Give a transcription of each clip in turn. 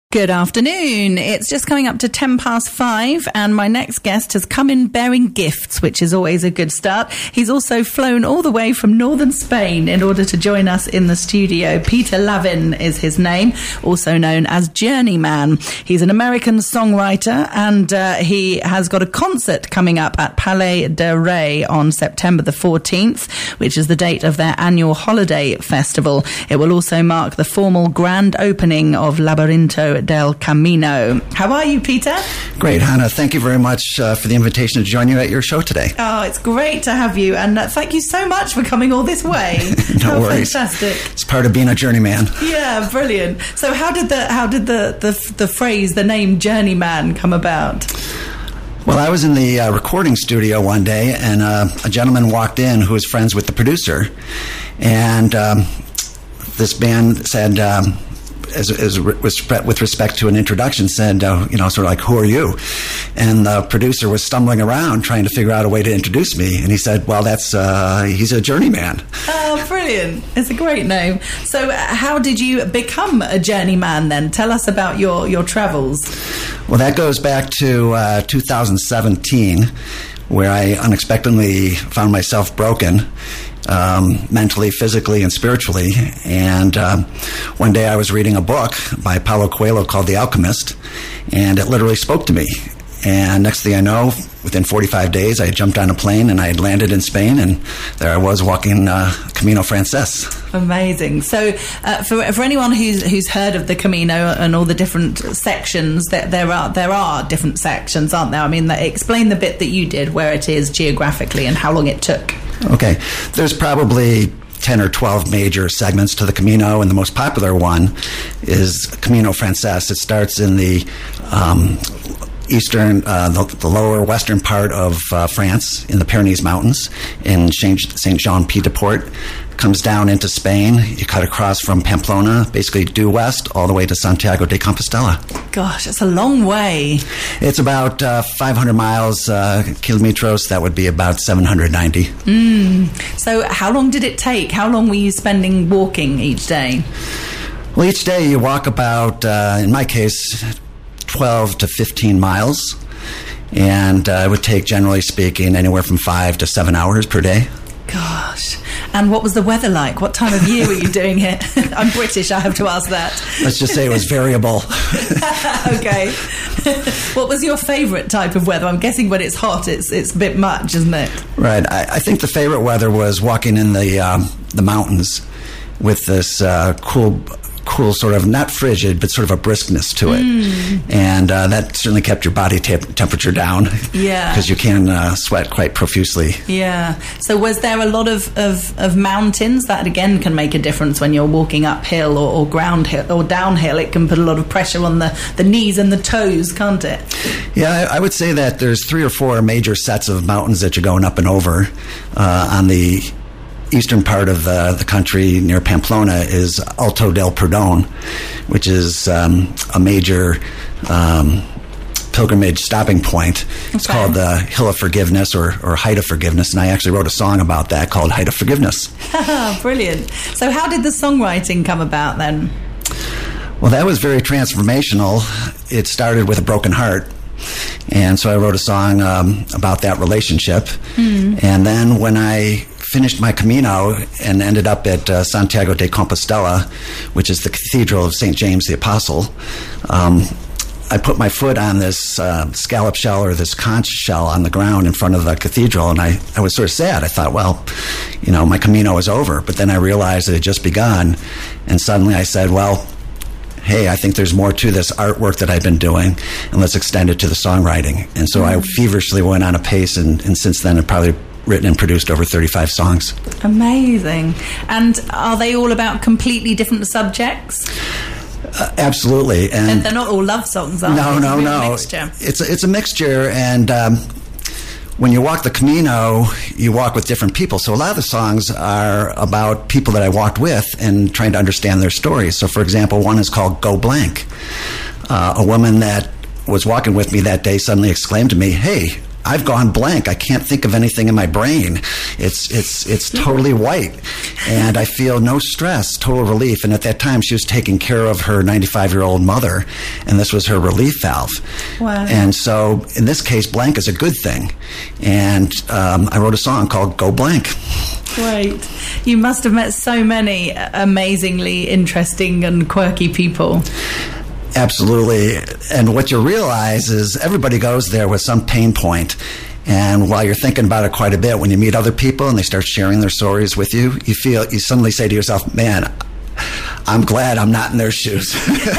Good afternoon. It's just coming up to 5:10, and my next guest has come in bearing gifts, which is always a good start. He's also flown all the way from northern Spain in order to join us in the studio. Peter Lavin is his name, also known as Journeyman. He's an American songwriter, and he has got a concert coming up at Palais de Rey on September the 14th, which is the date of their annual holiday festival. It will also mark the formal grand opening of Laberinto del Camino. How are you, Peter? Great, Hannah. Thank you very much for the invitation to join you at your show today. Oh, it's great to have you, and thank you so much for coming all this way. No worries. Fantastic! It's part of being a journeyman. Yeah, brilliant. So, how did the phrase, the name Journeyman, come about? Well, I was in the recording studio one day, and a gentleman walked in who was friends with the producer, and this man said, with respect to an introduction, said, sort of like, "Who are you?" And the producer was stumbling around trying to figure out a way to introduce me, and he said, "Well, he's a journeyman." Oh, brilliant! It's a great name. So, how did you become a journeyman then? Tell us about your travels. Well, that goes back to 2017, where I unexpectedly found myself broken. Mentally, physically, and spiritually. And one day I was reading a book by Paulo Coelho called The Alchemist, and it literally spoke to me. And next thing I know, within 45 days, I had jumped on a plane and I had landed in Spain, and there I was walking Camino Frances. Amazing. So for anyone who's heard of the Camino and all the different sections, there are different sections, aren't there? I mean, explain the bit that you did, where it is geographically and how long it took. Okay. There's probably 10 or 12 major segments to the Camino, and the most popular one is Camino Frances. It starts in the eastern, the lower western part of France, in the Pyrenees Mountains, in Saint Jean Pied de Port. Comes down into Spain. You cut across from Pamplona, basically due west, all the way to Santiago de Compostela. Gosh, it's a long way. It's about 500 miles, kilometers. That would be about 790. So how long did it take? How long were you spending walking each day? Well, each day you walk about, in my case, 12 to 15 miles. And it would take, generally speaking, anywhere from 5 to 7 hours per day. Gosh. And what was the weather like? What time of year were you doing it? I'm British, I have to ask that. Let's just say it was variable. Okay. What was your favourite type of weather? I'm guessing when it's hot, it's a bit much, isn't it? Right. I think the favourite weather was walking in the mountains with this cool sort of, not frigid, but sort of a briskness to it. And that certainly kept your body temperature down. Yeah. Because you can sweat quite profusely. Yeah. So was there a lot of mountains? That, again, can make a difference when you're walking uphill or groundhill or downhill. It can put a lot of pressure on the knees and the toes, can't it? Yeah, I would say that there's 3 or 4 major sets of mountains that you're going up and over. On the eastern part of the country near Pamplona is Alto del Perdón, which is a major pilgrimage stopping point. It's called the Hill of Forgiveness or Height of Forgiveness, and I actually wrote a song about that called Height of Forgiveness. Brilliant. So how did the songwriting come about then? Well, that was very transformational. It started with a broken heart. And so I wrote a song about that relationship. And then when I finished my Camino and ended up at Santiago de Compostela, which is the Cathedral of St. James the Apostle, I put my foot on this scallop shell or this conch shell on the ground in front of the cathedral, and I was sort of sad. I thought, well, my Camino is over. But then I realized it had just begun, and suddenly I said, well, hey, I think there's more to this artwork that I've been doing, and let's extend it to the songwriting. And so I feverishly went on a pace, and since then I've probably written and produced over 35 songs. Amazing. And are they all about completely different subjects? Absolutely. And they're not all love songs, are they? No. Mixture. It's a mixture, and when you walk the Camino, you walk with different people. So a lot of the songs are about people that I walked with and trying to understand their stories. So, for example, one is called Go Blank. A woman that was walking with me that day suddenly exclaimed to me, "Hey, I've gone blank. I can't think of anything in my brain. It's totally white. And I feel no stress, total relief. And at that time, she was taking care of her 95-year-old mother, and this was her relief valve. Wow. And so in this case, blank is a good thing. And I wrote a song called Go Blank. Great. You must have met so many amazingly interesting and quirky people. Absolutely. And what you realize is everybody goes there with some pain point. And while you're thinking about it quite a bit, when you meet other people and they start sharing their stories with you, you suddenly say to yourself, man, I'm glad I'm not in their shoes.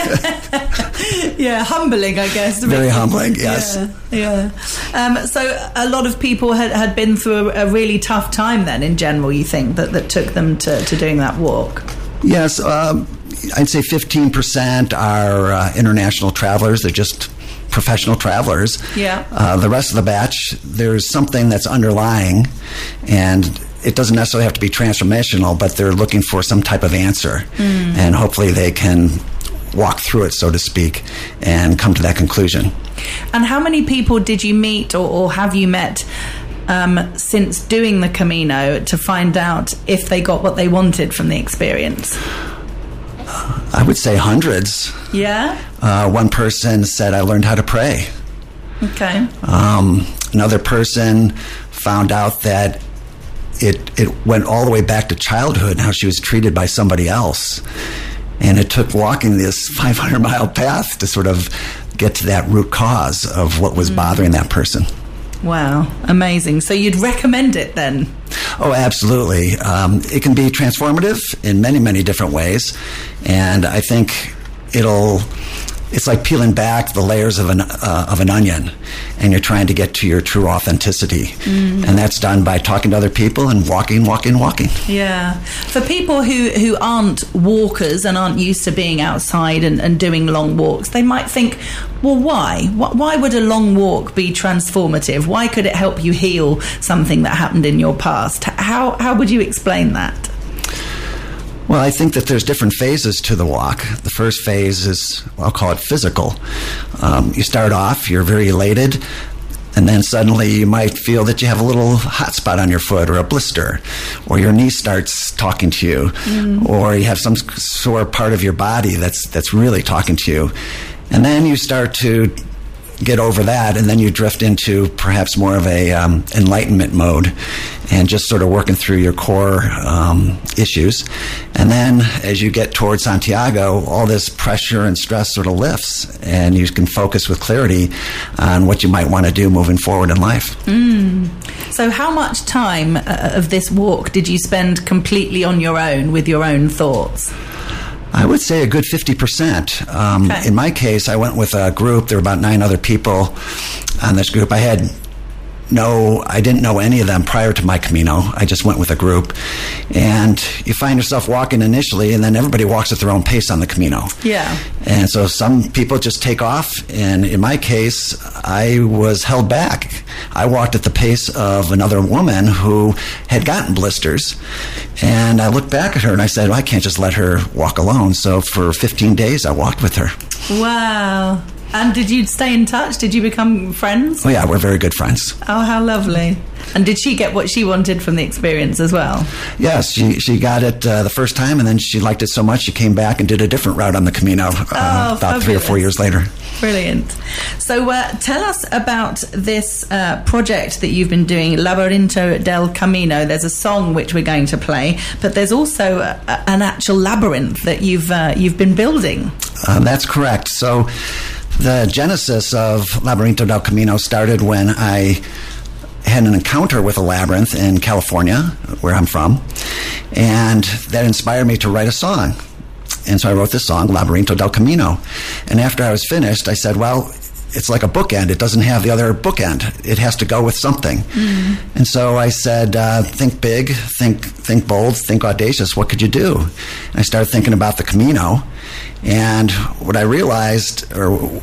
Yeah, humbling, I guess. Very humbling, yes. Yeah. So a lot of people had been through a really tough time then, in general, you think, that took them to doing that walk? Yes, I'd say 15% are international travelers. They're just professional travelers. Yeah. The rest of the batch, there's something that's underlying, and it doesn't necessarily have to be transformational, but they're looking for some type of answer. And hopefully they can walk through it, so to speak, and come to that conclusion. And how many people did you meet or have you met since doing the Camino to find out if they got what they wanted from the experience? I would say hundreds. Yeah? One person said, I learned how to pray. Okay. Another person found out that it went all the way back to childhood and how she was treated by somebody else. And it took walking this 500-mile path to sort of get to that root cause of what was bothering that person. Wow, amazing. So you'd recommend it then? Oh, absolutely. It can be transformative in many, many different ways. And I think it's like peeling back the layers of an onion, and you're trying to get to your true authenticity. And that's done by talking to other people and walking. Yeah. For people who aren't walkers and aren't used to being outside and doing long walks, they might think, well, why? Why would a long walk be transformative? Why could it help you heal something that happened in your past? How would you explain that? Well, I think that there's different phases to the walk. The first phase is, I'll call it physical. You start off, you're very elated, and then suddenly you might feel that you have a little hot spot on your foot or a blister, or your knee starts talking to you, or you have some sore part of your body that's really talking to you. And then you start to get over that, and then you drift into perhaps more of a enlightenment mode and just sort of working through your core issues. And then as you get towards Santiago, all this pressure and stress sort of lifts, and you can focus with clarity on what you might want to do moving forward in life. So how much time of this walk did you spend completely on your own with your own thoughts? I would say a good 50%. Okay. In my case, I went with a group. There were about 9 other people on this group. I didn't know any of them prior to my Camino. I just went with a group. And you find yourself walking initially, and then everybody walks at their own pace on the Camino. Yeah. And so some people just take off, and in my case, I was held back. I walked at the pace of another woman who had gotten blisters, and I looked back at her and I said, well, I can't just let her walk alone. So for 15 days, I walked with her. Wow. And did you stay in touch? Did you become friends? Oh, yeah, we're very good friends. Oh, how lovely. And did she get what she wanted from the experience as well? Yes, she got it the first time, and then she liked it so much she came back and did a different route on the Camino about fabulous. 3 or 4 years later. Brilliant. So tell us about this project that you've been doing, Laberinto del Camino. There's a song which we're going to play, but there's also an actual labyrinth that you've been building. That's correct. So the genesis of Laberinto del Camino started when I had an encounter with a labyrinth in California, where I'm from, and that inspired me to write a song. And so I wrote this song, Laberinto del Camino. And after I was finished, I said, well, it's like a bookend. It doesn't have the other bookend. It has to go with something. And so I said, think big, think bold, think audacious. What could you do? And I started thinking about the Camino. And what I realized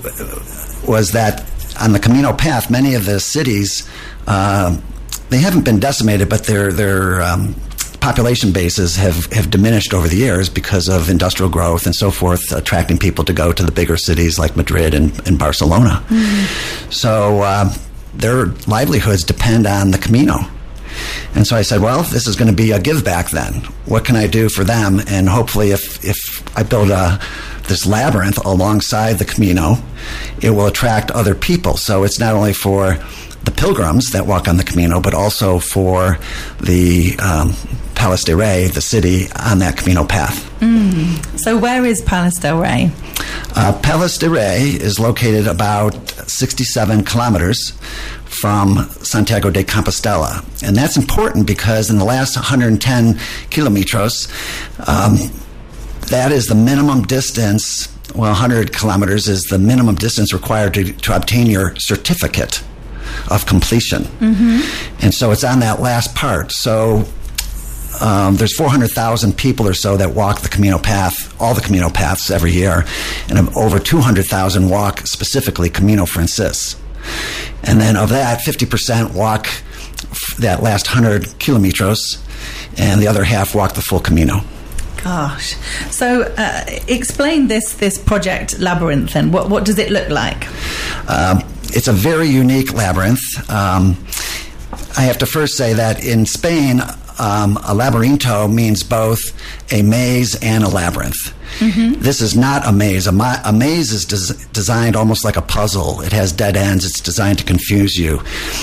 was that on the Camino path, many of the cities, they haven't been decimated, but their population bases have diminished over the years because of industrial growth and so forth, attracting people to go to the bigger cities like Madrid and Barcelona. So their livelihoods depend on the Camino. And so I said, well, this is going to be a give back then. What can I do for them? And hopefully if I build this labyrinth alongside the Camino, it will attract other people. So it's not only for the pilgrims that walk on the Camino, but also for the Palos de Rey, the city, on that Camino path. So where is Palos del Rey? Palos de Rey is located about 67 kilometers from Santiago de Compostela. And that's important because in the last 110 kilometers, that is the minimum distance. Well, 100 kilometers is the minimum distance required to obtain your certificate of completion. And so it's on that last part. So there's 400,000 people or so that walk the Camino path, all the Camino paths every year, and over 200,000 walk specifically Camino Francis. And then of that, 50% walk that last 100 kilometers, and the other half walk the full Camino. Gosh. So explain this project Labyrinth then. What does it look like? It's a very unique labyrinth. I have to first say that in Spain, a laberinto means both a maze and a labyrinth. This is not a maze. A maze is designed almost like a puzzle. It has dead ends. It's designed to confuse you.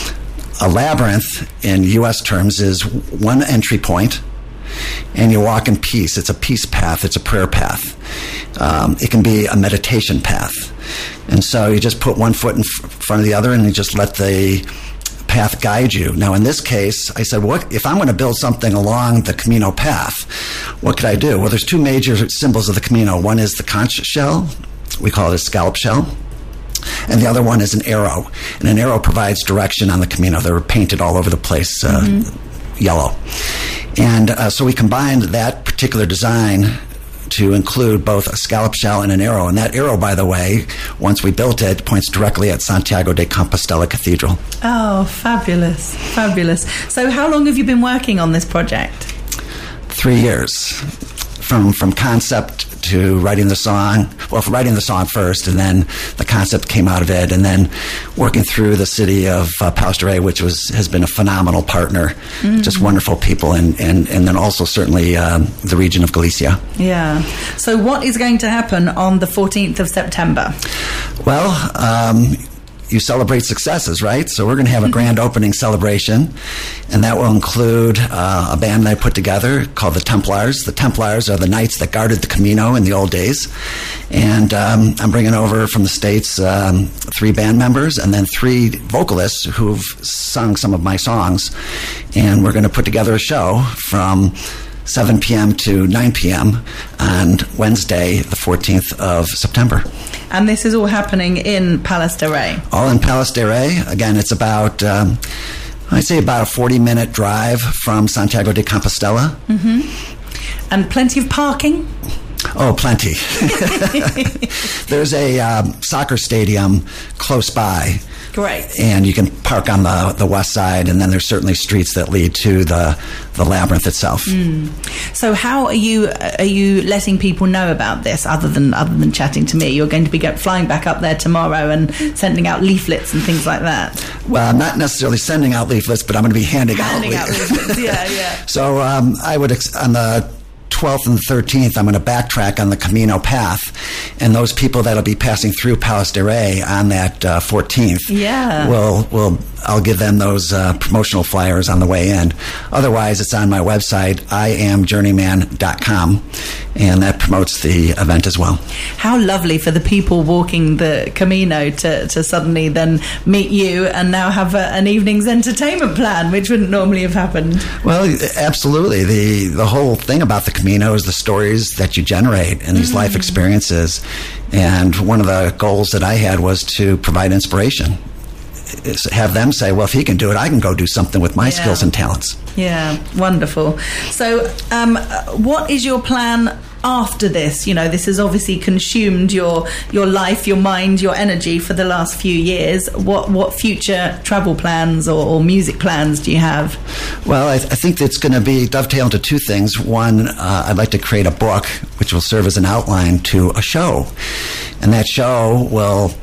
A labyrinth, in U.S. terms, is one entry point, and you walk in peace. It's a peace path. It's a prayer path. It can be a meditation path. And so you just put one foot in front of the other, and you just let the path guide you. Now, in this case, I said, what if I'm going to build something along the Camino path? What could I do? Well, there's two major symbols of the Camino. One is the conch shell. We call it a scallop shell. And the other one is an arrow. And an arrow provides direction on the Camino. They're painted all over the place, yellow. And so we combined that particular design to include both a scallop shell and an arrow. And that arrow, by the way, once we built it, points directly at Santiago de Compostela Cathedral. Oh, fabulous. Fabulous. So how long have you been working on this project? 3 years. From concept to writing the song. Well, for writing the song first, and then the concept came out of it, and then working through the city of Palos de Rey, which has been a phenomenal partner. Just wonderful people, and then also certainly the region of Galicia. Yeah. So what is going to happen on the 14th of September? Well, you celebrate successes, right? So we're going to have a grand opening celebration, and that will include a band that I put together called the Templars. The Templars are the knights that guarded the Camino in the old days, and I'm bringing over from the States 3 band members and then 3 vocalists who've sung some of my songs, and we're going to put together a show from 7 p.m. to 9 p.m. on Wednesday, the 14th of September. And this is all happening in Palos de Rey? All in Palos de Rey. Again, it's about, I'd say about a 40-minute drive from Santiago de Compostela. And plenty of parking? Oh, plenty. There's a soccer stadium close by. Great. And you can park on the west side, and then there's certainly streets that lead to the labyrinth itself. So how are you letting people know about this other than chatting to me? You're going to be flying back up there tomorrow and sending out leaflets and things like that? Well, I'm not necessarily sending out leaflets, but I'm going to be handing out leaflets. Yeah. So I would, on the 12th and 13th, I'm going to backtrack on the Camino path, and those people that'll be passing through Palos de Rey on that 14th, I'll give them those promotional flyers on the way in. Otherwise, it's on my website, iamjourneyman.com, and that promotes the event as well. How lovely for the people walking the Camino to suddenly then meet you and now have an evening's entertainment plan, which wouldn't normally have happened. Well, absolutely. The whole thing about the Camino is the stories that you generate and these life experiences. And one of the goals that I had was to provide inspiration. Have them say, well, if he can do it, I can go do something with my skills and talents. Yeah, wonderful. So what is your plan after this? You know, this has obviously consumed your life, your mind, your energy for the last few years. What future travel plans or music plans do you have? Well, I think it's going to be dovetail into 2 things. One, I'd like to create a book which will serve as an outline to a show. And that show will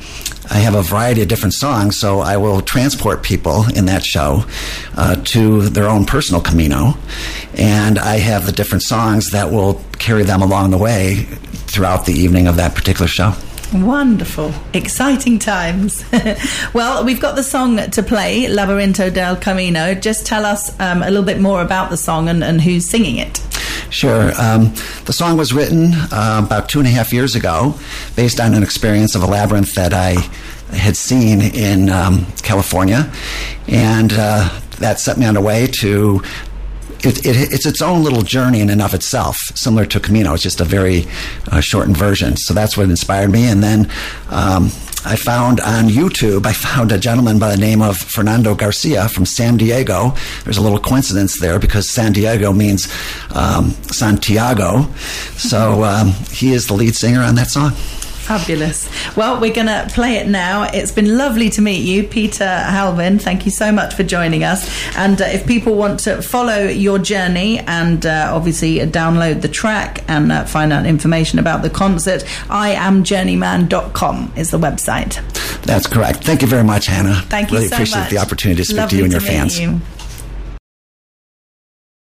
I have a variety of different songs, so I will transport people in that show to their own personal Camino, and I have the different songs that will carry them along the way throughout the evening of that particular show. Wonderful. Exciting times. Well, we've got the song to play, Laberinto del Camino. Just tell us a little bit more about the song and who's singing it. Sure. The song was written about 2.5 years ago based on an experience of a labyrinth that I had seen in California, and that set me on the way to... It's its own little journey in and of itself, similar to Camino. It's just a very shortened version. So that's what inspired me. And then I found on YouTube, a gentleman by the name of Fernando Garcia from San Diego. There's a little coincidence there because San Diego means Santiago. So he is the lead singer on that song. Fabulous. Well, we're going to play it now. It's been lovely to meet you, Peter Halvin. Thank you so much for joining us. And if people want to follow your journey and obviously download the track and find out information about the concert, iamjourneyman.com is the website. That's correct. Thank you very much, Hannah. Thank you really so appreciate much. the opportunity to speak Lovely to you and your meet fans. You.